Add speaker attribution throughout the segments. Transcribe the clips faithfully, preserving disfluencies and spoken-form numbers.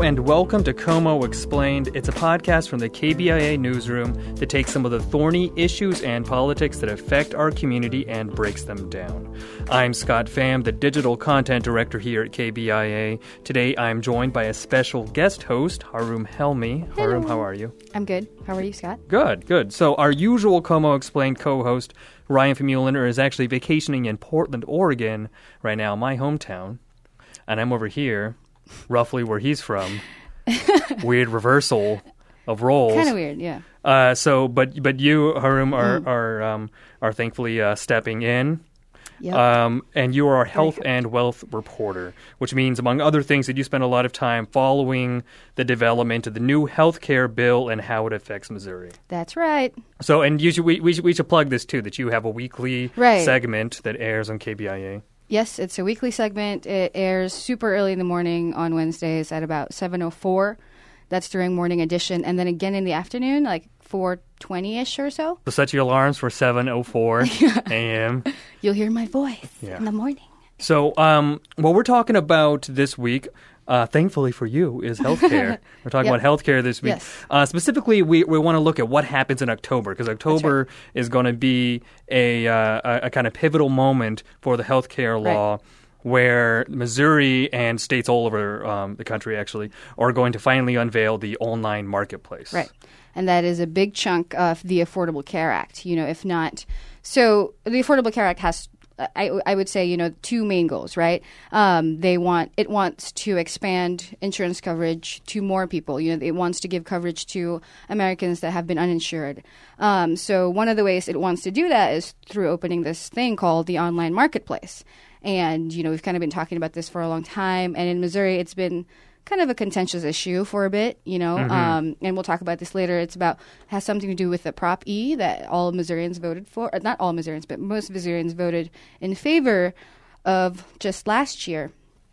Speaker 1: and welcome to Como Explained. It's a podcast from the K B I A newsroom that takes some of the thorny issues and politics that affect our community and breaks them down. I'm Scott Pham, the digital content director here at K B I A. Today I'm joined by a special guest host, Haroom Helmi.
Speaker 2: Hello.
Speaker 1: Haroom, how are you?
Speaker 2: I'm good. How are you, Scott?
Speaker 1: Good, good. So our usual Como Explained co-host, Ryan Famuliner, is actually vacationing in Portland, Oregon right now, my hometown. And I'm over here, roughly where he's from. Weird reversal of roles.
Speaker 2: Kind of weird, yeah.
Speaker 1: Uh, so, but but you, Haroom, are
Speaker 2: Mm.
Speaker 1: are um, are thankfully uh, stepping in.
Speaker 2: Yep.
Speaker 1: Um, and you are our health
Speaker 2: good.
Speaker 1: and wealth reporter, which means, among other things, that you spend a lot of time following the development of the new health care bill and how it affects Missouri.
Speaker 2: That's right.
Speaker 1: So, and you should, we, we, should, we should plug this, too, that you have a weekly
Speaker 2: Right.
Speaker 1: segment that airs on K B I A.
Speaker 2: Yes, it's a weekly segment. It airs super early in the morning on Wednesdays at about seven oh four. That's during morning edition. And then again in the afternoon, like four twenty-ish or so.
Speaker 1: So set your alarms for seven oh four a.m.
Speaker 2: You'll hear my voice
Speaker 1: Yeah.
Speaker 2: in the morning.
Speaker 1: So um, what we're talking about this week, uh, thankfully for you, is healthcare. We're talking
Speaker 2: Yep.
Speaker 1: about healthcare this week.
Speaker 2: Yes.
Speaker 1: Uh, specifically, we, we want to look at what happens in October, because October is going to be a, uh, a, a kind of pivotal moment for the healthcare law.
Speaker 2: Right.
Speaker 1: Where Missouri and states all over um, the country, actually, are going to finally unveil the online marketplace.
Speaker 2: Right. And that is a big chunk of the Affordable Care Act, you know, if not. So the Affordable Care Act has, I, I would say, you know, two main goals, right? Um, they want, it wants to expand insurance coverage to more people. You know, it wants to give coverage to Americans that have been uninsured. Um, so one of the ways it wants to do that is through opening this thing called the online marketplace. And, you know, we've kind of been talking about this for a long time. And in Missouri, it's been kind of a contentious issue for a bit, you know.
Speaker 1: Mm-hmm.
Speaker 2: Um, and we'll talk about this later. It's about, has something to do with the Prop E that all Missourians voted for. Or not all Missourians, but most Missourians voted in favor of just last year,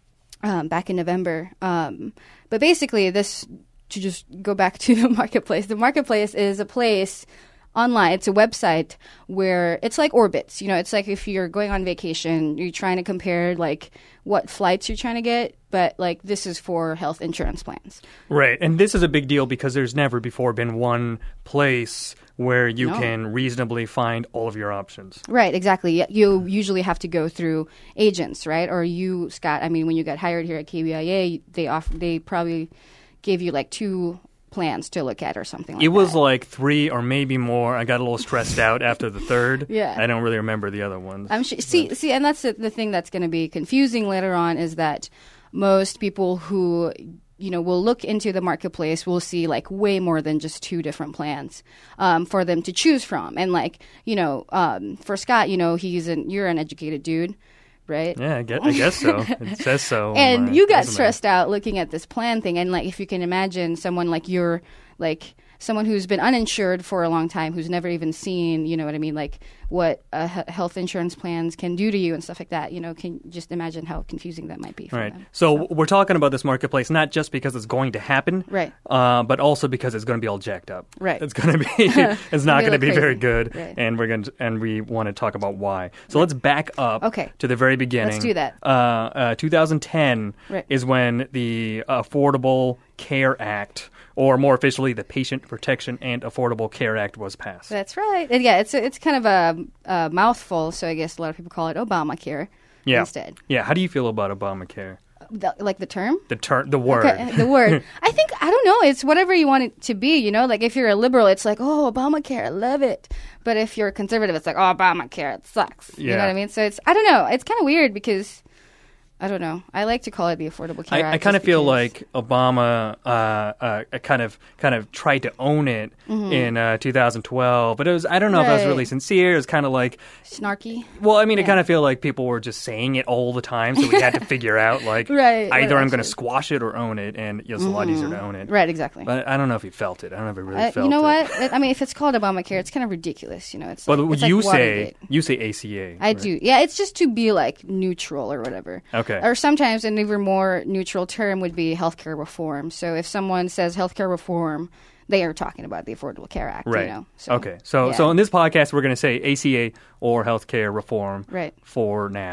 Speaker 2: um, back in November. Um, but basically, this, to just go back to the marketplace, the marketplace is a place online. It's a website where it's like Orbitz. You know, it's like if you're going on vacation, you're trying to compare like what flights you're trying to get, but like this is for health insurance plans.
Speaker 1: Right. And this is a big deal because there's never before been one place where you
Speaker 2: No.
Speaker 1: can reasonably find all of your options.
Speaker 2: Right, exactly. Y- You usually have to go through agents, right? Or you, Scott, I mean, when you got hired here at K B I A, they off- they probably gave you like two plans to look at or something like
Speaker 1: It was
Speaker 2: that.
Speaker 1: like three or maybe more. I got a little stressed out after the third.
Speaker 2: Yeah.
Speaker 1: I don't really remember the other ones.
Speaker 2: I'm sure, see, see, and that's the, the thing that's going to be confusing later on is that most people who, you know, will look into the marketplace will see like way more than just two different plans um, for them to choose from. And like, you know, um, for Scott, you know, he's an you're an educated dude, right?
Speaker 1: Yeah, I guess, I guess so. It says so. on
Speaker 2: And
Speaker 1: my
Speaker 2: you got
Speaker 1: resume.
Speaker 2: stressed out looking at this plan thing. And like, if you can imagine someone like you're like someone who's been uninsured for a long time, who's never even seen, you know what I mean, like what uh, he- health insurance plans can do to you and stuff like that, you know, can just imagine how confusing that might be for
Speaker 1: Right.
Speaker 2: them.
Speaker 1: So, we're talking about this marketplace not just because it's going to happen,
Speaker 2: Right.
Speaker 1: Uh, but also because it's going to be all jacked up.
Speaker 2: Right.
Speaker 1: It's going to be. It's not
Speaker 2: It'll
Speaker 1: going to
Speaker 2: be
Speaker 1: be very
Speaker 2: crazy.
Speaker 1: good,
Speaker 2: Right.
Speaker 1: and we're going to, and we want to talk about why. So let's back up.
Speaker 2: Okay.
Speaker 1: To the very beginning.
Speaker 2: Let's do that.
Speaker 1: Uh, uh, two thousand ten
Speaker 2: Right.
Speaker 1: is when the Affordable Care Act, or more officially, the Patient Protection and Affordable Care Act, was passed.
Speaker 2: That's right. And yeah, it's a, it's kind of a, a mouthful, so I guess a lot of people call it Obamacare
Speaker 1: yeah.
Speaker 2: instead.
Speaker 1: Yeah. How do you feel about Obamacare?
Speaker 2: The, like the term?
Speaker 1: The term, the word.
Speaker 2: Okay, the word. I think, I don't know, it's whatever you want it to be, you know? Like, if you're a liberal, it's like, oh, Obamacare, I love it. But if you're a conservative, it's like, oh, Obamacare, it sucks. You
Speaker 1: Yeah.
Speaker 2: know what I mean? So it's, I don't know, it's kind of weird because, I don't know, I like to call it the Affordable Care
Speaker 1: I,
Speaker 2: Act.
Speaker 1: I kind of
Speaker 2: just
Speaker 1: feel
Speaker 2: because-
Speaker 1: like Obama uh, uh, kind of kind of tried to own it in uh, two thousand twelve, but it was I don't know if that was
Speaker 2: Right.
Speaker 1: really sincere. It was kind of like,
Speaker 2: Snarky.
Speaker 1: well, I mean, I
Speaker 2: Yeah.
Speaker 1: kind of feel like people were just saying it all the time, so we had to figure out like
Speaker 2: Right, what
Speaker 1: either I'm going to
Speaker 2: actually-
Speaker 1: squash it or own it, and it's a lot easier to own it.
Speaker 2: Right, exactly.
Speaker 1: But I don't know if he felt it. I don't know if he really
Speaker 2: Uh,
Speaker 1: felt
Speaker 2: you know
Speaker 1: it.
Speaker 2: what? I mean, if it's called Obamacare, it's kind of ridiculous. You know, it's
Speaker 1: But
Speaker 2: like, it's
Speaker 1: you
Speaker 2: like
Speaker 1: say
Speaker 2: Watergate.
Speaker 1: you say A C A.
Speaker 2: I
Speaker 1: right?
Speaker 2: do. Yeah, it's just to be like neutral or whatever.
Speaker 1: Okay.
Speaker 2: Or sometimes an even more neutral term would be healthcare reform. So if someone says healthcare reform, they are talking about the Affordable Care Act.
Speaker 1: Right.
Speaker 2: You know? So,
Speaker 1: okay. So
Speaker 2: yeah.
Speaker 1: so in this podcast, we're going to say A C A or healthcare reform.
Speaker 2: Right.
Speaker 1: For now.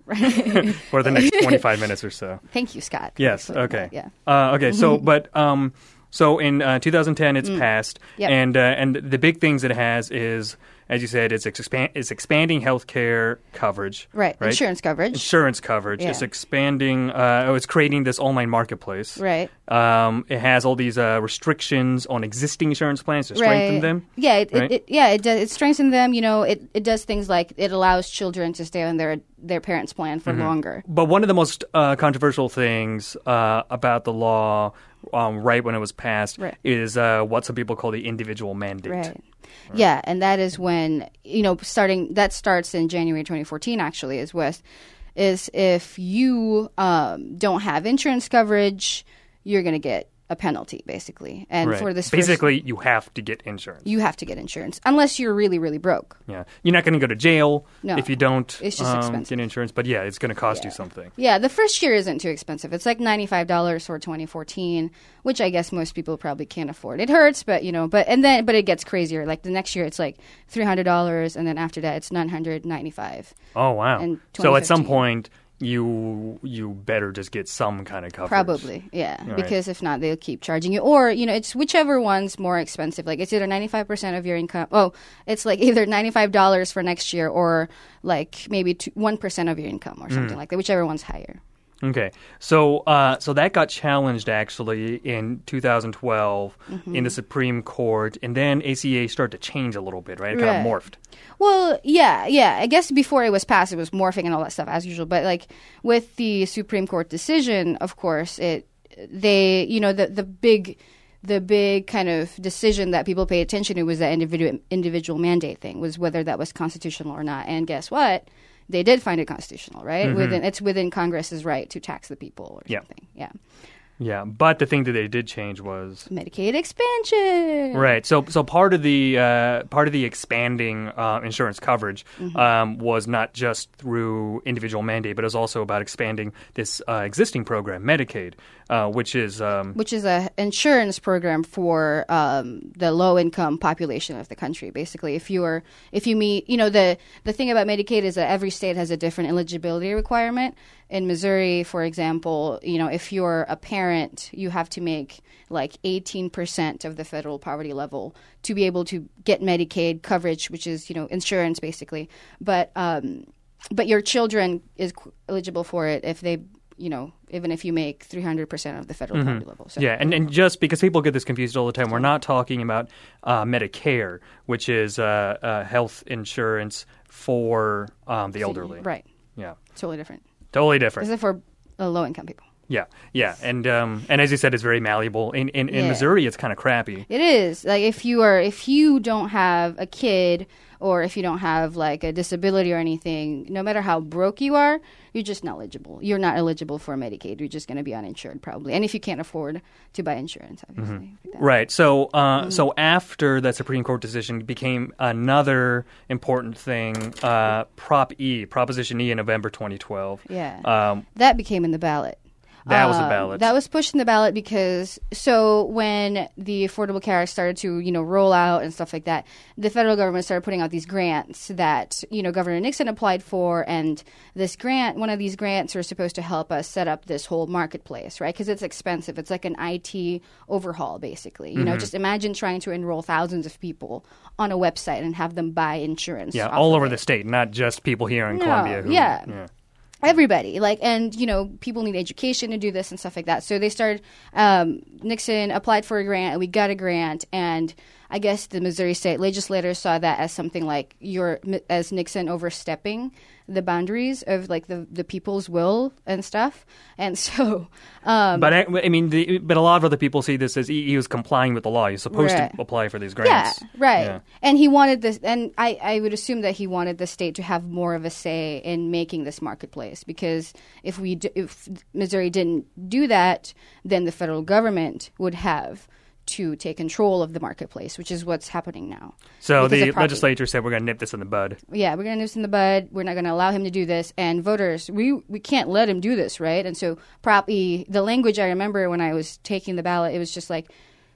Speaker 2: Right.
Speaker 1: for the next twenty-five minutes or so.
Speaker 2: Thank you, Scott.
Speaker 1: Yes. Okay.
Speaker 2: That, yeah.
Speaker 1: Uh, okay. So, but um, so in uh, two thousand ten, it's
Speaker 2: Mm.
Speaker 1: passed,
Speaker 2: Yep.
Speaker 1: and uh, and the big things it has is, as you said, it's expand it's expanding healthcare coverage.
Speaker 2: Right.
Speaker 1: Right.
Speaker 2: Insurance coverage.
Speaker 1: Insurance coverage.
Speaker 2: Yeah.
Speaker 1: It's expanding. Uh, oh, it's creating this online marketplace.
Speaker 2: Right.
Speaker 1: Um, it has all these uh, restrictions on existing insurance plans to strengthen
Speaker 2: Right.
Speaker 1: them.
Speaker 2: Yeah, it,
Speaker 1: right?
Speaker 2: it, it, yeah, it does. It strengthens them. You know, it, it does things like it allows children to stay on their their parents' plan for longer.
Speaker 1: But one of the most uh, controversial things uh, about the law, um, right when it was passed,
Speaker 2: Right.
Speaker 1: is uh, what some people call the individual mandate.
Speaker 2: Right. Yeah, and that is when, you know, starting that starts in January twenty fourteen. Actually, is with is if you um, don't have insurance coverage, you're going to get a penalty, basically. And
Speaker 1: Right.
Speaker 2: for this, first-
Speaker 1: basically, you have to get insurance.
Speaker 2: you have to get insurance unless you're really, really broke.
Speaker 1: Yeah, you're not going to go to jail
Speaker 2: No.
Speaker 1: if you don't
Speaker 2: It's just
Speaker 1: um,
Speaker 2: expensive.
Speaker 1: get insurance. But yeah, it's going to cost you
Speaker 2: Yeah.
Speaker 1: something.
Speaker 2: Yeah, the first year isn't too expensive. It's like ninety-five dollars for twenty fourteen, which I guess most people probably can't afford. It hurts, but you know, but and then but it gets crazier. Like the next year, it's like three hundred dollars, and then after that, it's nine hundred ninety-five.
Speaker 1: Oh wow!
Speaker 2: In
Speaker 1: So at some
Speaker 2: twenty fifteen.
Speaker 1: point, you you better just get some kind of coverage.
Speaker 2: Probably, yeah,
Speaker 1: Right.
Speaker 2: because if not, they'll keep charging you. Or you know, it's whichever one's more expensive. Like it's either ninety-five percent of your income. Oh, it's like either ninety-five dollars for next year, or like maybe one percent of your income, or
Speaker 1: Mm.
Speaker 2: something like that. Whichever one's higher.
Speaker 1: Okay, so uh, so that got challenged actually in two thousand twelve
Speaker 2: Mm-hmm.
Speaker 1: in the Supreme Court, and then A C A started to change a little bit, right? It kind of
Speaker 2: Right.
Speaker 1: morphed.
Speaker 2: Well, yeah, yeah. I guess before it was passed, it was morphing and all that stuff as usual. But like with the Supreme Court decision, of course, it they you know the the big the big kind of decision that people pay attention to was that individual individual mandate thing, was whether that was constitutional or not. And guess what? They did find it constitutional, right? Within it's within Congress's right to tax the people or
Speaker 1: Yeah.
Speaker 2: something. Yeah.
Speaker 1: Yeah, but the thing that they did change was
Speaker 2: Medicaid expansion.
Speaker 1: right. So so part of the uh, part of the expanding uh, insurance coverage
Speaker 2: Mm-hmm.
Speaker 1: um, was not just through individual mandate, but it was also about expanding this uh, existing program, Medicaid, uh, which is um,
Speaker 2: Which is a insurance program for um, the low income population of the country. Basically, if you are if you meet, you know, the the thing about Medicaid is that every state has a different eligibility requirement. In Missouri, for example, you know, if you're a parent, you have to make like eighteen percent of the federal poverty level to be able to get Medicaid coverage, which is, you know, insurance basically. But um, but your children is qu- eligible for it if they, you know, even if you make three hundred percent of the federal poverty level. So,
Speaker 1: yeah, and, and just because people get this confused all the time, we're not talking about uh, Medicare, which is uh, uh, health insurance for um, the elderly.
Speaker 2: Right.
Speaker 1: Yeah,
Speaker 2: Totally different.
Speaker 1: totally different.
Speaker 2: This is for uh, low income people.
Speaker 1: Yeah, yeah, and um, and as you said, it's very malleable. In in, in
Speaker 2: Yeah.
Speaker 1: Missouri, it's kind of crappy.
Speaker 2: It is. Like if you are if you don't have a kid or if you don't have like a disability or anything, no matter how broke you are, you're just not eligible. You're not eligible for Medicaid. You're just going to be uninsured probably. And if you can't afford to buy insurance, obviously. Like that.
Speaker 1: Right. So, uh,
Speaker 2: Mm-hmm.
Speaker 1: so after that Supreme Court decision became another important thing, uh, Prop E, Proposition E, in November twenty twelve.
Speaker 2: Yeah.
Speaker 1: Um,
Speaker 2: That became in the ballot.
Speaker 1: That was the
Speaker 2: Um,
Speaker 1: ballot.
Speaker 2: That was pushed in the ballot because so when the Affordable Care Act started to, you know, roll out and stuff like that, the federal government started putting out these grants that, you know, Governor Nixon applied for, and this grant, one of these grants are supposed to help us set up this whole marketplace, right? Because it's expensive. It's like an I T overhaul, basically. You know,
Speaker 1: Mm-hmm.
Speaker 2: just imagine trying to enroll thousands of people on a website and have them buy insurance.
Speaker 1: yeah,
Speaker 2: off
Speaker 1: all
Speaker 2: of
Speaker 1: over
Speaker 2: it.
Speaker 1: the state, not just people here in
Speaker 2: No,
Speaker 1: Columbia. Who,
Speaker 2: yeah.
Speaker 1: yeah.
Speaker 2: Everybody, like, and you know, people need education to do this and stuff like that. So they started. Um, Nixon applied for a grant, and we got a grant. And I guess the Missouri state legislators saw that as something like you're as Nixon overstepping the boundaries of like the the people's will and stuff. And so, um,
Speaker 1: But I, I mean, the, but a lot of other people see this as he, he was complying with the law. He's supposed
Speaker 2: Right.
Speaker 1: to apply for these
Speaker 2: yeah,
Speaker 1: grants.
Speaker 2: right.
Speaker 1: Yeah.
Speaker 2: And he wanted this, and I, I would assume that he wanted the state to have more of a say in making this marketplace, because if we d- if Missouri didn't do that, then the federal government would have to take control of the marketplace, which is what's happening now.
Speaker 1: So
Speaker 2: Because
Speaker 1: the
Speaker 2: of property.
Speaker 1: legislature said we're going to nip this in the bud.
Speaker 2: Yeah, we're going to nip this in the bud. We're not going to allow him to do this. And voters, we we can't let him do this, right? And so Prop E, the language I remember when I was taking the ballot, it was just like,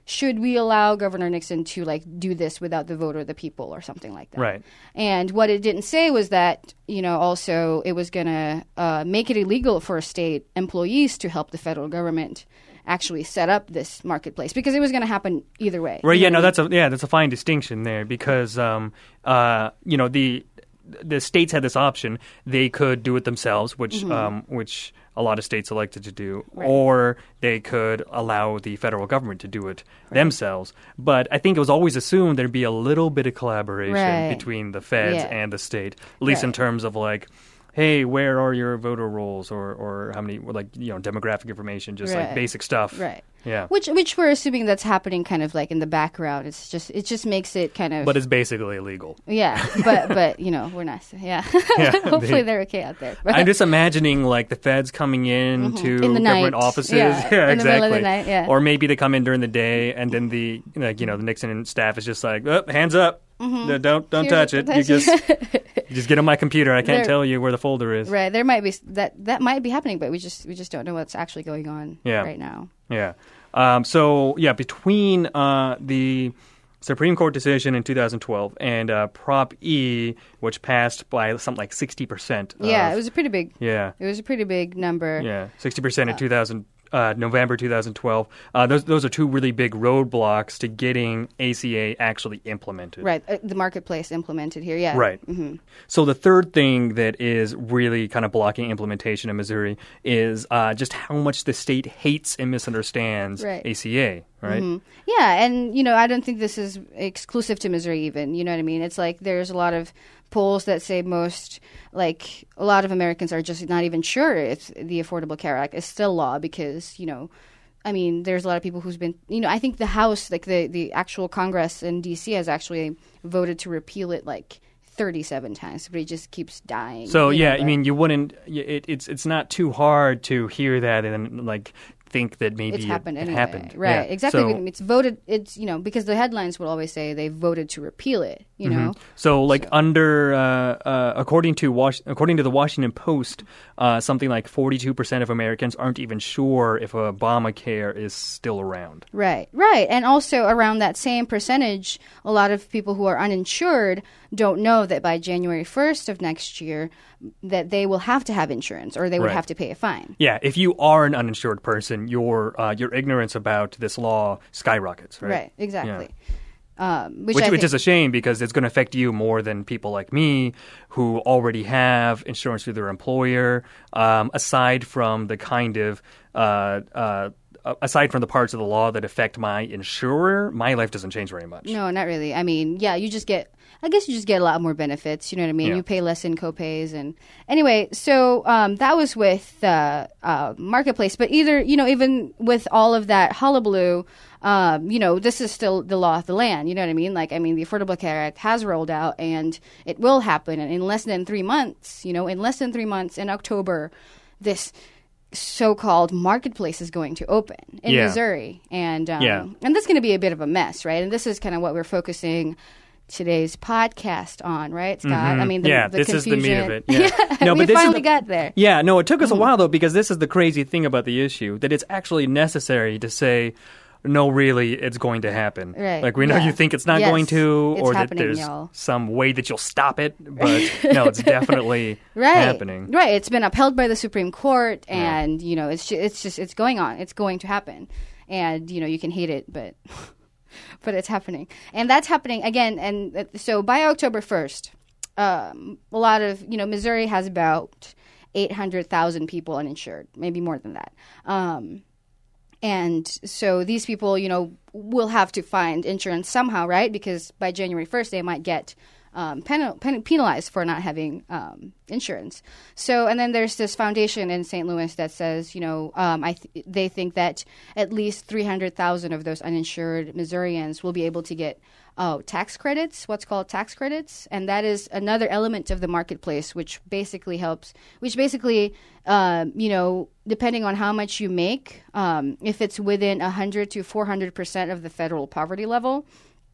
Speaker 2: should we allow Governor Nixon to like do this without the vote of the people or something like that?
Speaker 1: Right.
Speaker 2: And what it didn't say was that, you know, also it was going to uh, make it illegal for state employees to help the federal government actually set up this marketplace, because it was going to happen either way.
Speaker 1: Right.
Speaker 2: You
Speaker 1: Yeah.
Speaker 2: know
Speaker 1: No,
Speaker 2: what I mean?
Speaker 1: that's a yeah, that's a fine distinction there, because um, uh, you know, the the states had this option. They could do it themselves, which
Speaker 2: Mm-hmm.
Speaker 1: um, which a lot of states elected to do,
Speaker 2: Right.
Speaker 1: or they could allow the federal government to do it themselves. But I think it was always assumed there'd be a little bit of collaboration
Speaker 2: Right.
Speaker 1: between the feds
Speaker 2: Yeah.
Speaker 1: and the state, at least in
Speaker 2: Right.
Speaker 1: terms of like, hey, where are your voter rolls, or, or how many, like, you know, demographic information, just like
Speaker 2: Right.
Speaker 1: basic stuff.
Speaker 2: Right.
Speaker 1: Yeah.
Speaker 2: Which which we're assuming that's happening kind of like in the background. It's just it just makes it kind of
Speaker 1: But it's basically illegal.
Speaker 2: yeah. But but you know we're not yeah.
Speaker 1: Yeah,
Speaker 2: Hopefully
Speaker 1: they-
Speaker 2: they're okay out there.
Speaker 1: I'm just imagining like the feds coming in to
Speaker 2: Mm-hmm. In the
Speaker 1: government
Speaker 2: night.
Speaker 1: offices,
Speaker 2: Yeah, in the middle of the
Speaker 1: exactly.
Speaker 2: night, yeah.
Speaker 1: Or maybe they come in during the day, and then the like you know the Nixon staff is just like, oh, hands up, No, don't don't
Speaker 2: Mm-hmm. Here's
Speaker 1: touch
Speaker 2: the-
Speaker 1: it. You just you just get on my computer. I can't
Speaker 2: There-
Speaker 1: tell you where the folder is.
Speaker 2: Right. There might be s- that that might be happening, but we just we just don't know what's actually going on
Speaker 1: Yeah.
Speaker 2: right now.
Speaker 1: Yeah. Um, so yeah, between uh, the Supreme Court decision in two thousand twelve and uh, Prop E, which passed by something like sixty percent.
Speaker 2: Yeah, it was a pretty big.
Speaker 1: Yeah.
Speaker 2: It was a pretty big number.
Speaker 1: Yeah, sixty percent in two thousand, uh, November twenty twelve. Uh, those those are two really big roadblocks to getting A C A actually implemented.
Speaker 2: Right. Uh, the marketplace implemented here. Yeah.
Speaker 1: Right.
Speaker 2: hmm
Speaker 1: So the third thing that is really kind of blocking implementation in Missouri is uh, just how much the state hates and misunderstands
Speaker 2: Right.
Speaker 1: A C A. Right.
Speaker 2: Mhm. Yeah, and you know, I don't think this is exclusive to Missouri even, you know what I mean? It's like there's a lot of polls that say most, like a lot of Americans are just not even sure if the Affordable Care Act is still law because, you know, I mean, there's a lot of people who's been, you know, I think the House, like the, the actual Congress in D C has actually voted to repeal it like thirty-seven times, but it just keeps dying.
Speaker 1: So
Speaker 2: you know,
Speaker 1: yeah, I
Speaker 2: but-
Speaker 1: mean, you wouldn't. y- It, it's it's not too hard to hear that and like think that maybe
Speaker 2: it's
Speaker 1: it,
Speaker 2: happened
Speaker 1: it
Speaker 2: anyway.
Speaker 1: happened.
Speaker 2: Right,
Speaker 1: Yeah.
Speaker 2: exactly.
Speaker 1: So,
Speaker 2: It's voted, it's, you know, because the headlines will always say they voted to repeal it, you know?
Speaker 1: So, like under, uh, uh, according to Was- according to the Washington Post, uh, something like forty-two percent of Americans aren't even sure if Obamacare is still around.
Speaker 2: Right, right. And also around that same percentage, a lot of people who are uninsured don't know that by January first of next year that they will have to have insurance or they would
Speaker 1: Right.
Speaker 2: have to pay a fine.
Speaker 1: Yeah, if you are an uninsured person, your uh, your ignorance about this law skyrockets. Right.
Speaker 2: Right, exactly. Um, which
Speaker 1: Which,
Speaker 2: I
Speaker 1: which
Speaker 2: think,
Speaker 1: is a shame because it's going to affect you more than people like me who already have insurance through their employer. Um, aside from the kind of uh, uh, aside from the parts of the law that affect my insurer, my life doesn't change very much.
Speaker 2: no, not really. I mean, yeah, you just get, I guess you just get a lot more benefits. You know what I mean?
Speaker 1: Yeah.
Speaker 2: You pay less in copays. And anyway, so um, that was with uh, uh, Marketplace. But either, you know, even with all of that hullabaloo, um, you know, this is still the law of the land. You know what I mean? Like, I mean, the Affordable Care Act has rolled out and it will happen. And in less than three months, you know, in less than three months in October, this so-called marketplace is going to open in
Speaker 1: Yeah.
Speaker 2: Missouri. And, um,
Speaker 1: Yeah.
Speaker 2: and that's going to be a bit of a mess, right? And this is kind of what we're focusing today's podcast on, right, Scott? I mean, the,
Speaker 1: yeah,
Speaker 2: the
Speaker 1: this is the meat of
Speaker 2: confusion.
Speaker 1: it. Yeah, no,
Speaker 2: we
Speaker 1: but this
Speaker 2: finally
Speaker 1: is the,
Speaker 2: got there.
Speaker 1: Yeah, no, it took
Speaker 2: Mm-hmm.
Speaker 1: us a while though because this is the crazy thing about the issue that it's actually necessary to say. No, really, it's going to happen.
Speaker 2: Right,
Speaker 1: Like, we know
Speaker 2: yeah.
Speaker 1: you think it's not
Speaker 2: Yes,
Speaker 1: going to,
Speaker 2: it's
Speaker 1: or that
Speaker 2: happening,
Speaker 1: there's
Speaker 2: y'all.
Speaker 1: some way that you'll stop it, but no, it's definitely
Speaker 2: Right,
Speaker 1: happening.
Speaker 2: right. It's been upheld by the Supreme Court, and you know, it's just, it's just it's going on. It's going to happen, and you know, you can hate it, but but it's happening, and that's happening again. And uh, so by October first, um, a lot of you know, Missouri has about eight hundred thousand people uninsured, maybe more than that. Um, And so these people, you know, will have to find insurance somehow, right? Because by January first, they might get um, penal- pen- penalized for not having um, insurance. So, and then there's this foundation in Saint Louis that says, you know, um, I th- they think that at least three hundred thousand of those uninsured Missourians will be able to get oh, tax credits, what's called tax credits. And that is another element of the marketplace, which basically helps, which basically, um, you know, depending on how much you make, um, if it's within one hundred to four hundred percent of the federal poverty level,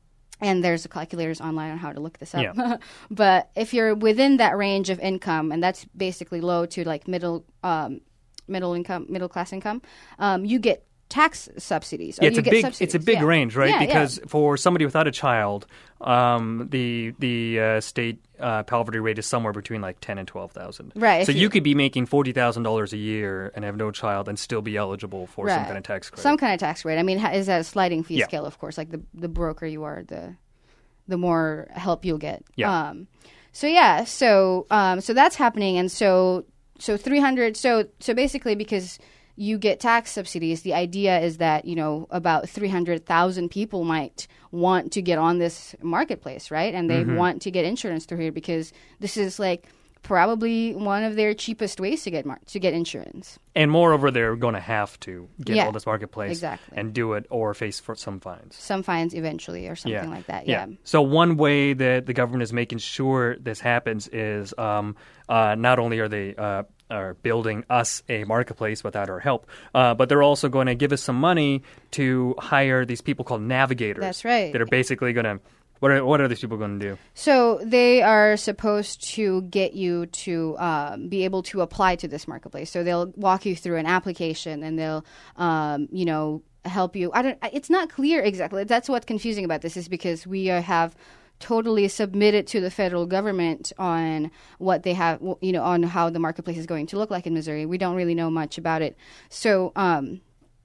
Speaker 2: and there's calculators online on how to look this up.
Speaker 1: Yeah.
Speaker 2: But if you're within that range of income, and that's basically low to like middle, um, middle income, middle class income, um, you get tax subsidies. Or
Speaker 1: Yeah, it's
Speaker 2: you
Speaker 1: a
Speaker 2: get
Speaker 1: big
Speaker 2: subsidies.
Speaker 1: it's a big
Speaker 2: yeah.
Speaker 1: range, right?
Speaker 2: Yeah,
Speaker 1: because
Speaker 2: yeah.
Speaker 1: for somebody without a child, um, the the uh, state uh, poverty rate is somewhere between like ten and twelve thousand.
Speaker 2: Right.
Speaker 1: So
Speaker 2: if
Speaker 1: you could be making forty thousand dollars a year and have no child and still be eligible for some
Speaker 2: Right.
Speaker 1: kind of tax credit.
Speaker 2: Some kind of tax rate. I mean, ha- is that a sliding fee
Speaker 1: Yeah.
Speaker 2: scale? Of course, like the the broker you are, the the more help you'll get.
Speaker 1: Yeah.
Speaker 2: Um, so yeah, so um, so that's happening, and so so three hundred. So so basically, because you get tax subsidies, the idea is that you know about three hundred thousand people might want to get on this marketplace, right? And they
Speaker 1: Mm-hmm.
Speaker 2: want to get insurance through here because this is like probably one of their cheapest ways to get mar- to get insurance.
Speaker 1: And moreover, they're going to have to get
Speaker 2: Yeah,
Speaker 1: all this marketplace
Speaker 2: exactly.
Speaker 1: and do it or face for some fines.
Speaker 2: Some fines eventually, or something like that. Yeah.
Speaker 1: So one way that the government is making sure this happens is um, uh, not only are they uh, are building us a marketplace without our help, uh, but they're also going to give us some money to hire these people called navigators.
Speaker 2: That's right.
Speaker 1: That are basically going to what are what are these people going to do?
Speaker 2: So they are supposed to get you to um, be able to apply to this marketplace. So they'll walk you through an application, and they'll, um, you know, help you. I don't. It's not clear exactly. That's what's confusing about this is because we uh, have totally submitted to the federal government on what they have, you know, on how the marketplace is going to look like in Missouri. We don't really know much about it. So. Um,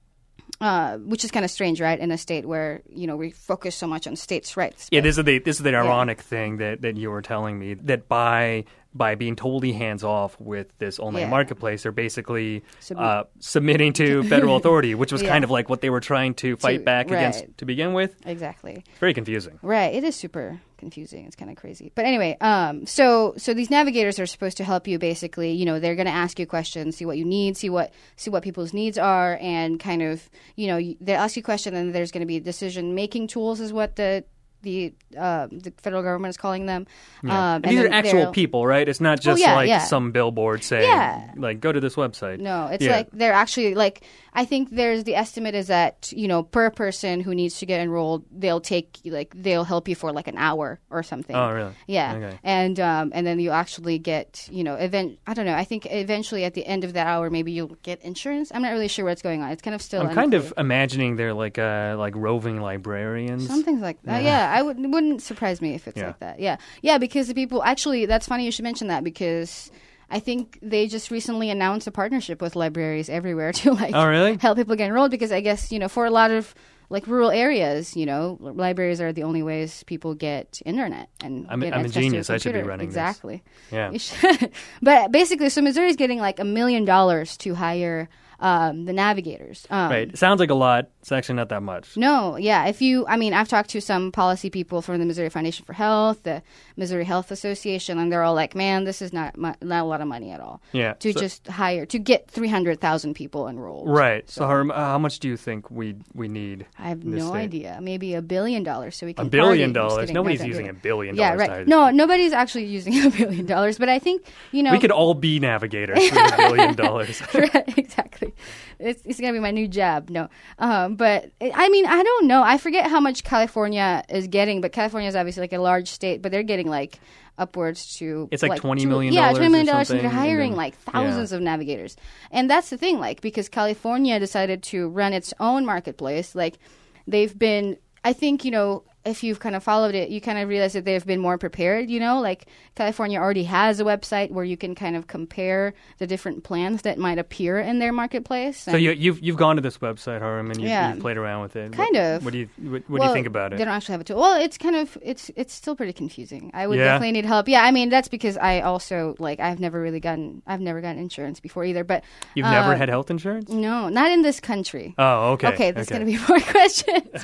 Speaker 2: Uh, which is kind of strange, right? In a state where you know we focus so much on states' rights.
Speaker 1: Yeah, this is the this is the ironic thing that, that you were telling me that by by being totally hands off with this online
Speaker 2: Yeah.
Speaker 1: marketplace, they're basically
Speaker 2: Submit.
Speaker 1: uh, submitting to federal authority, which was
Speaker 2: Yeah.
Speaker 1: kind of like what they were trying to fight
Speaker 2: To-
Speaker 1: back
Speaker 2: right.
Speaker 1: against to begin with.
Speaker 2: Exactly.
Speaker 1: It's very confusing.
Speaker 2: Right. It is super confusing. It's kind of crazy. But anyway, um, so so these navigators are supposed to help you. Basically, you know, they're going to ask you questions, see what you need, see what see what people's needs are, and kind of, you know, you- they'll ask you a question, and there's going to be decision making tools, is what the the uh, the federal government is calling them.
Speaker 1: Yeah.
Speaker 2: Um,
Speaker 1: and
Speaker 2: and
Speaker 1: these are
Speaker 2: then
Speaker 1: actual
Speaker 2: they'll-
Speaker 1: people, right? It's not just
Speaker 2: yeah,
Speaker 1: like
Speaker 2: yeah.
Speaker 1: some billboard saying,
Speaker 2: Yeah.
Speaker 1: like, go to this website.
Speaker 2: No, it's
Speaker 1: Yeah.
Speaker 2: like they're actually like I think there's the estimate is that you know per person who needs to get enrolled, they'll take like they'll help you for like an hour or something.
Speaker 1: Oh, really?
Speaker 2: Yeah,
Speaker 1: Okay.
Speaker 2: and um, and then you actually get you know event. I don't know. I think eventually at the end of that hour, maybe you'll get insurance. I'm not really sure what's going on. It's kind of still.
Speaker 1: I'm kind
Speaker 2: unclear.
Speaker 1: of imagining they're like uh, like roving librarians.
Speaker 2: Some things like that.
Speaker 1: Yeah.
Speaker 2: Yeah, I would wouldn't surprise me if it's
Speaker 1: Yeah.
Speaker 2: like that. Yeah, yeah, because the people actually. That's funny you should mention that because I think they just recently announced a partnership with libraries everywhere to like
Speaker 1: Oh, really?
Speaker 2: help people get enrolled because I guess you know for a lot of like rural areas, you know, libraries are the only ways people get internet and
Speaker 1: I'm-
Speaker 2: get
Speaker 1: I'm a
Speaker 2: access to
Speaker 1: genius. I should be
Speaker 2: computer.
Speaker 1: running this.
Speaker 2: exactly.
Speaker 1: Yeah.
Speaker 2: You should. But basically, so Missouri's getting like a million dollars to hire um, the navigators. Um,
Speaker 1: Right. It sounds like a lot. It's actually not that much.
Speaker 2: No, yeah. If you, I mean, I've talked to some policy people from the Missouri Foundation for Health, the Missouri Health Association, and they're all like, "Man, this is not mu- not a lot of money at all."
Speaker 1: Yeah.
Speaker 2: To
Speaker 1: So-
Speaker 2: just hire to get three hundred thousand people enrolled.
Speaker 1: Right. So, Harm, uh, how much do you think we we need?
Speaker 2: I have
Speaker 1: in this
Speaker 2: no
Speaker 1: state?
Speaker 2: idea. Maybe a billion dollars, so we
Speaker 1: A
Speaker 2: can
Speaker 1: billion
Speaker 2: target- I'm just
Speaker 1: dollars.
Speaker 2: kidding.
Speaker 1: Nobody's
Speaker 2: No,
Speaker 1: using a
Speaker 2: don't do
Speaker 1: billion
Speaker 2: it. Yeah,
Speaker 1: dollars.
Speaker 2: right.
Speaker 1: to hire
Speaker 2: No,
Speaker 1: these
Speaker 2: nobody's actually using a billion dollars. But I think you know
Speaker 1: people. We could all be navigators with a billion dollars.
Speaker 2: Right, exactly. It's, it's going to be my new job. No. Um, but, it, I mean, I don't know. I forget how much California is getting, but California is obviously like a large state, but they're getting like upwards to...
Speaker 1: It's like twenty
Speaker 2: two-
Speaker 1: million
Speaker 2: Yeah,
Speaker 1: dollars
Speaker 2: twenty million
Speaker 1: or
Speaker 2: dollars, and they're
Speaker 1: something, and
Speaker 2: hiring
Speaker 1: then-
Speaker 2: like thousands of navigators. And that's the thing, like, because California decided to run its own marketplace, like, they've been... I think, you know, if you've kind of followed it, you kind of realize that they've been more prepared, you know? Like, California already has a website where you can kind of compare the different plans that might appear in their marketplace.
Speaker 1: So
Speaker 2: And-
Speaker 1: you, you've you've gone to this website, Harm, and you've,
Speaker 2: Yeah.
Speaker 1: you've played around with it.
Speaker 2: Kind
Speaker 1: what,
Speaker 2: of.
Speaker 1: What do you what, what do
Speaker 2: well,
Speaker 1: you think about it?
Speaker 2: They don't actually have a tool. Well, it's kind of it's it's still pretty confusing. I would
Speaker 1: Yeah?
Speaker 2: definitely need help. Yeah, I mean that's because I also like I've never really gotten I've never gotten insurance before either. But
Speaker 1: You've never
Speaker 2: uh,
Speaker 1: had health insurance?
Speaker 2: no, not in this country.
Speaker 1: Oh, okay.
Speaker 2: Okay, there's going to be more questions.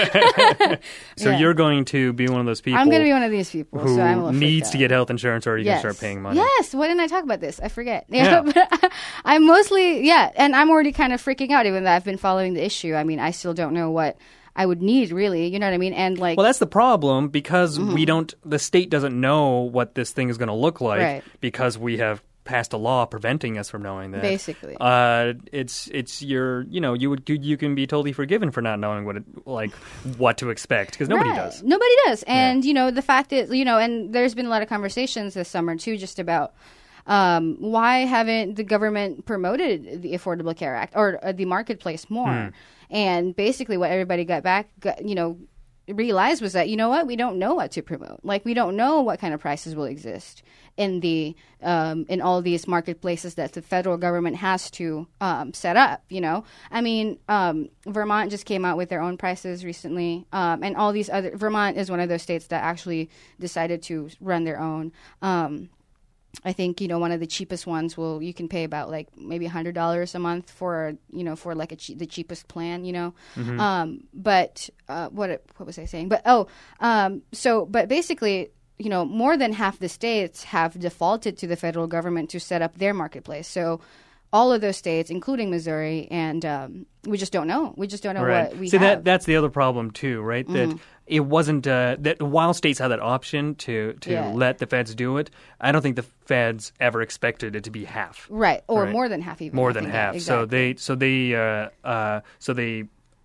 Speaker 1: So
Speaker 2: yeah.
Speaker 1: you're going to be one of those people
Speaker 2: I'm going to be one of these people.
Speaker 1: who
Speaker 2: so I'm a little
Speaker 1: needs
Speaker 2: freaked
Speaker 1: to
Speaker 2: out.
Speaker 1: get health insurance, or are you
Speaker 2: Yes.
Speaker 1: going to start paying money?
Speaker 2: Yes. Why didn't I talk about this? I forget.
Speaker 1: Yeah.
Speaker 2: But I'm mostly, yeah, and I'm already kind of freaking out, even though I've been following the issue. I mean, I still don't know what I would need, really. You know what I mean? And like,
Speaker 1: Well, that's the problem because we don't. The state doesn't know what this thing is going to look like
Speaker 2: Right.
Speaker 1: because we have passed a law preventing us from knowing that.
Speaker 2: Basically.
Speaker 1: uh, it's it's your you know you would you can be totally forgiven for not knowing what it, like what to expect because nobody
Speaker 2: Right.
Speaker 1: does.
Speaker 2: Nobody does. And, you know, the fact that, you know, and there's been a lot of conversations this summer, too, just about, Um, why haven't the government promoted the Affordable Care Act or uh, the marketplace more? Mm. And basically what everybody got back, got, you know, realized was that, you know what, we don't know what to promote. Like, we don't know what kind of prices will exist in the um, in all these marketplaces that the federal government has to um, set up, you know. I mean, um, Vermont just came out with their own prices recently, um, and all these other, Vermont is one of those states that actually decided to run their own. Um, I think, you know, one of the cheapest ones will, you can pay about like maybe one hundred dollars a month for, you know, for like a che- the cheapest plan, you know. Mm-hmm. Um, but uh, what what was I saying? But, oh, um, so, but basically, you know, more than half the states have defaulted to the federal government to set up their marketplace. So all of those states, including Missouri, and um, we just don't know. We just don't know
Speaker 1: right.
Speaker 2: what we
Speaker 1: See,
Speaker 2: have.
Speaker 1: that that's the other problem too, right? Mm-hmm. That it wasn't uh, that while states had that option to to yeah. let the feds do it, I don't think the feds ever expected it to be half.
Speaker 2: Right, or
Speaker 1: right?
Speaker 2: more than half even.
Speaker 1: More
Speaker 2: I
Speaker 1: than
Speaker 2: think
Speaker 1: half.
Speaker 2: That, exactly.
Speaker 1: So they so they uh, uh, so they.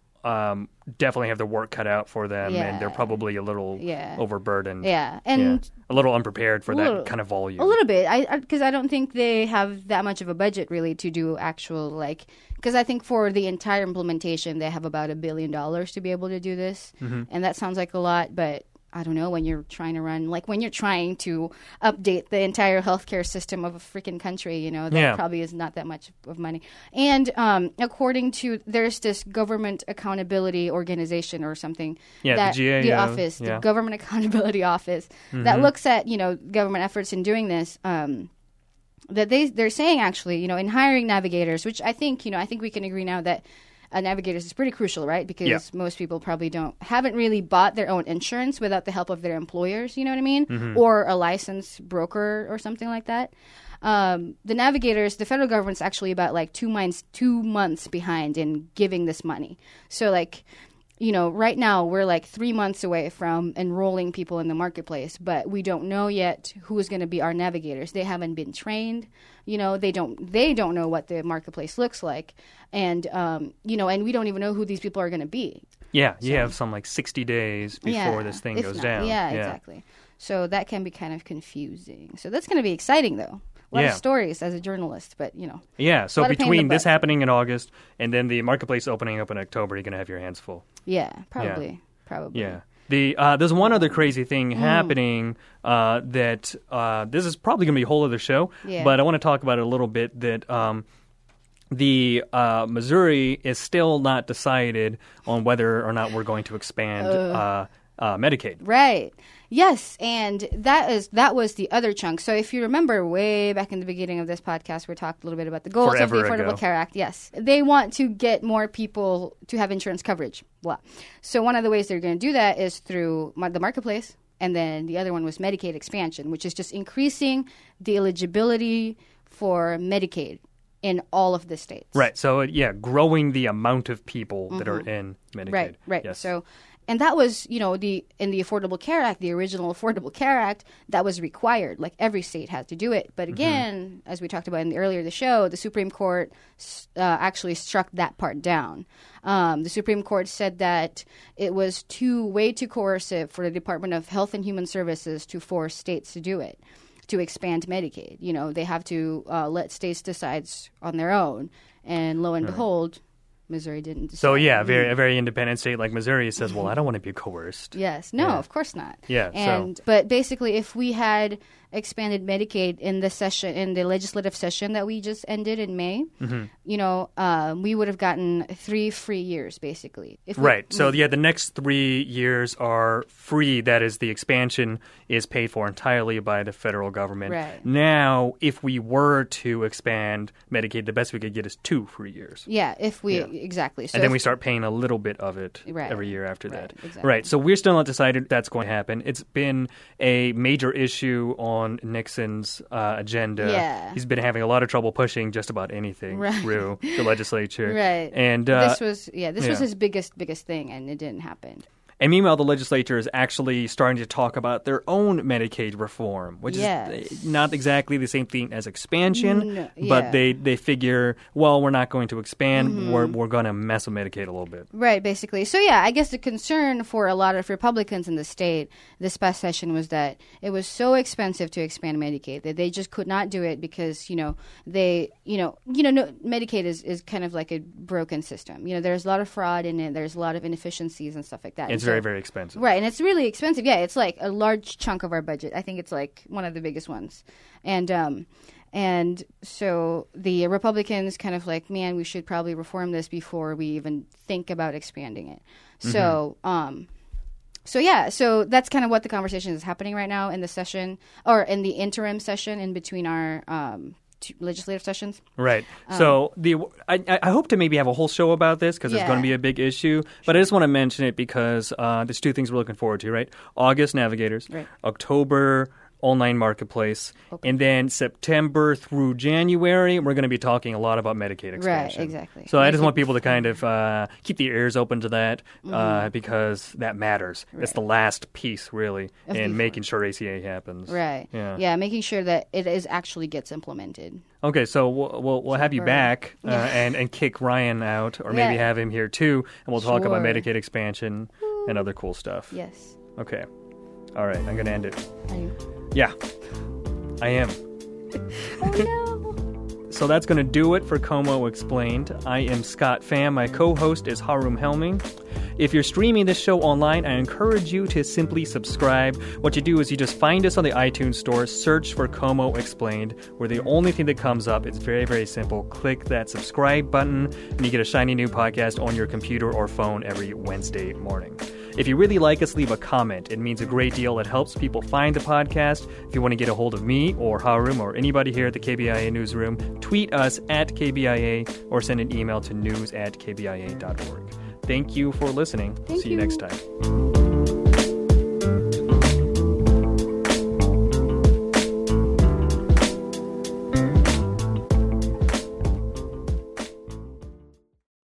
Speaker 1: Um, definitely have their work cut out for them,
Speaker 2: yeah.
Speaker 1: and they're probably a little
Speaker 2: yeah.
Speaker 1: overburdened.
Speaker 2: Yeah, and
Speaker 1: yeah. a little unprepared for
Speaker 2: little,
Speaker 1: that kind of volume.
Speaker 2: A little bit, I because I, I don't think they have that much of a budget really to do actual like. Because I think for the entire implementation, they have about a billion dollars to be able to do this, mm-hmm. and that sounds like a lot, but. I don't know, when you're trying to run, like when you're trying to update the entire healthcare system of a freaking country, you know, that
Speaker 1: yeah.
Speaker 2: probably is not that much of money. And um, according to, there's this government accountability organization or something.
Speaker 1: Yeah,
Speaker 2: that,
Speaker 1: the G A O.
Speaker 2: The office, yeah. the Government Accountability Office, mm-hmm. that looks at, you know, government efforts in doing this. Um, that they, they're saying actually, you know, in hiring navigators, which I think, you know, I think we can agree now that Uh, navigators is pretty crucial, right? Because
Speaker 1: yeah.
Speaker 2: most people probably don't haven't really bought their own insurance without the help of their employers. You know what I mean?
Speaker 1: Mm-hmm.
Speaker 2: Or a licensed broker or something like that. Um, the navigators, the federal government's actually about like two months two months behind in giving this money. So like, you know, right now we're like three months away from enrolling people in the marketplace, but we don't know yet who is going to be our navigators. They haven't been trained. You know, they don't they don't know what the marketplace looks like, and um, you know, and we don't even know who these people are going to be.
Speaker 1: Yeah,
Speaker 2: so,
Speaker 1: you have some like sixty days before
Speaker 2: yeah,
Speaker 1: this thing goes
Speaker 2: not,
Speaker 1: down.
Speaker 2: Yeah,
Speaker 1: yeah,
Speaker 2: exactly. So that can be kind of confusing. So that's going to be exciting, though. A lot
Speaker 1: yeah.
Speaker 2: of stories as a journalist, but you know.
Speaker 1: Yeah. So between this happening in August and then the marketplace opening up in October, you're going to have your hands full.
Speaker 2: Yeah, probably,
Speaker 1: yeah.
Speaker 2: probably.
Speaker 1: Yeah. The uh, there's one other crazy thing mm. happening uh, that uh, this is probably going to be a whole other show,
Speaker 2: yeah.
Speaker 1: but I want to talk about it a little bit. That um, the uh, Missouri is still not decided on whether or not we're going to expand uh, uh, uh, Medicaid.
Speaker 2: Right. Yes, and that is that was the other chunk. So if you remember way back in the beginning of this podcast, we talked a little bit about the goals
Speaker 1: Forever
Speaker 2: of the Affordable
Speaker 1: ago.
Speaker 2: Care Act. Yes. They want to get more people to have insurance coverage. Blah. So one of the ways they're going to do that is through the marketplace, and then the other one was Medicaid expansion, which is just increasing the eligibility for Medicaid in all of the states.
Speaker 1: Right. So, yeah, growing the amount of people mm-hmm. that are in Medicaid.
Speaker 2: Right, right.
Speaker 1: Yes.
Speaker 2: So, and that was, you know, the in the Affordable Care Act, the original Affordable Care Act, that was required. Like, every state had to do it. But again, mm-hmm. as we talked about in the earlier the show, the Supreme Court uh, actually struck that part down. Um, the Supreme Court said that it was too way too coercive for the Department of Health and Human Services to force states to do it, to expand Medicaid. You know, they have to uh, let states decide on their own. And lo and
Speaker 1: right.
Speaker 2: behold, Missouri didn't decide.
Speaker 1: So, yeah, very, a very independent state like Missouri says, well, I don't want to be coerced.
Speaker 2: Yes. No,
Speaker 1: yeah.
Speaker 2: of course not.
Speaker 1: Yeah.
Speaker 2: And
Speaker 1: so.
Speaker 2: But basically, if we had expanded Medicaid in the session, in the legislative session that we just ended in May,
Speaker 1: mm-hmm.
Speaker 2: you know, uh, we would have gotten three free years, basically. If we,
Speaker 1: right. So,
Speaker 2: we,
Speaker 1: yeah, the next three years are free. That is, the expansion is paid for entirely by the federal government.
Speaker 2: Right.
Speaker 1: Now, if we were to expand Medicaid, the best we could get is two free years.
Speaker 2: Yeah, if we,
Speaker 1: yeah.
Speaker 2: exactly. So
Speaker 1: and then
Speaker 2: if,
Speaker 1: we start paying a little bit of it
Speaker 2: right,
Speaker 1: every year after
Speaker 2: right,
Speaker 1: that.
Speaker 2: Exactly.
Speaker 1: Right. So we're still not decided that's going to happen. It's been a major issue on Nixon's uh, agenda.
Speaker 2: Yeah.
Speaker 1: He's been having a lot of trouble pushing just about anything
Speaker 2: right.
Speaker 1: through the legislature.
Speaker 2: Right.
Speaker 1: And uh,
Speaker 2: this was yeah, this
Speaker 1: yeah.
Speaker 2: was his biggest biggest thing, and it didn't happen.
Speaker 1: And meanwhile, the legislature is actually starting to talk about their own Medicaid reform, which
Speaker 2: yes.
Speaker 1: is not exactly the same thing as expansion,
Speaker 2: no, yeah.
Speaker 1: but they, they figure, well, we're not going to expand. Mm-hmm. We're, we're going to mess with Medicaid a little bit.
Speaker 2: Right, basically. So, yeah, I guess the concern for a lot of Republicans in the state this past session was that it was so expensive to expand Medicaid that they just could not do it because, you know, they, you know, you know, no, Medicaid is, is kind of like a broken system. You know, there's a lot of fraud in it. There's a lot of inefficiencies and stuff like that.
Speaker 1: It's
Speaker 2: and
Speaker 1: very,
Speaker 2: so,
Speaker 1: very expensive.
Speaker 2: Right, and it's really expensive. Yeah, it's like a large chunk of our budget. I think it's like one of the biggest ones. And um, and so the Republicans kind of like, man, we should probably reform this before we even think about expanding it. Mm-hmm. So um, so yeah, so that's kind of what the conversation is happening right now in the session, or in the interim session in between our um legislative sessions.
Speaker 1: Right.
Speaker 2: Um,
Speaker 1: so the I, I hope to maybe have a whole show about this because
Speaker 2: yeah.
Speaker 1: it's going to be a big issue. But I just want to mention it because uh, there's two things we're looking forward to, right? August Navigators,
Speaker 2: right.
Speaker 1: October Online Marketplace, okay. and then September through January, we're going to be talking a lot about Medicaid expansion.
Speaker 2: Right, exactly.
Speaker 1: So Medicaid. I just want people to kind of uh, keep their ears open to that
Speaker 2: mm-hmm. uh,
Speaker 1: because that matters. Right. It's the last piece, really, of in making sure A C A happens.
Speaker 2: Right. Yeah. yeah, making sure that it is actually gets implemented.
Speaker 1: Okay, so we'll we'll, we'll have you back uh, yeah. and, and kick Ryan out, or maybe yeah. have him here too, and we'll talk sure. about Medicaid expansion Woo. and other cool stuff.
Speaker 2: Yes.
Speaker 1: Okay. All right, I'm going to end it.
Speaker 2: Are you?
Speaker 1: Yeah, I am.
Speaker 2: Oh, no.
Speaker 1: So that's going to do it for Como Explained. I am Scott Pham. My co-host is Haroum Helming. If you're streaming this show online, I encourage you to simply subscribe. What you do is you just find us on the iTunes store, search for Como Explained. We're the only thing that comes up. It's very, very simple. Click that subscribe button, and you get a shiny new podcast on your computer or phone every Wednesday morning. If you really like us, leave a comment. It means a great deal. It helps people find the podcast. If you want to get a hold of me or Haroum or anybody here at the K B I A Newsroom, tweet us at K B I A or send an email to news at K B I A dot org. Thank you for listening.
Speaker 2: Thank
Speaker 1: See you,
Speaker 2: you
Speaker 1: next time.